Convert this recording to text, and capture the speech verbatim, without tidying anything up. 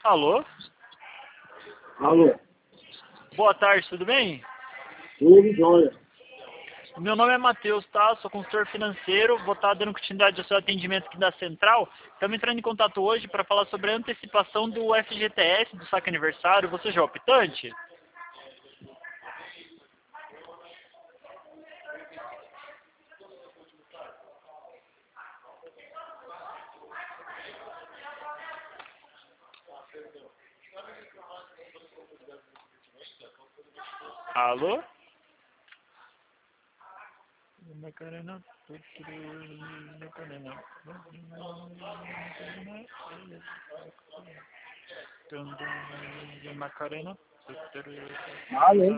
Alô? Alô? Boa tarde, tudo bem? Tudo jóia. Meu nome é Matheus, tá? Sou consultor financeiro, vou estar dando continuidade ao seu atendimento aqui da Central. Estamos entrando em contato hoje para falar sobre a antecipação do F G T S, do saque aniversário. Você já é optante? Alô? Macarena, Macarena, Macarena, Alô?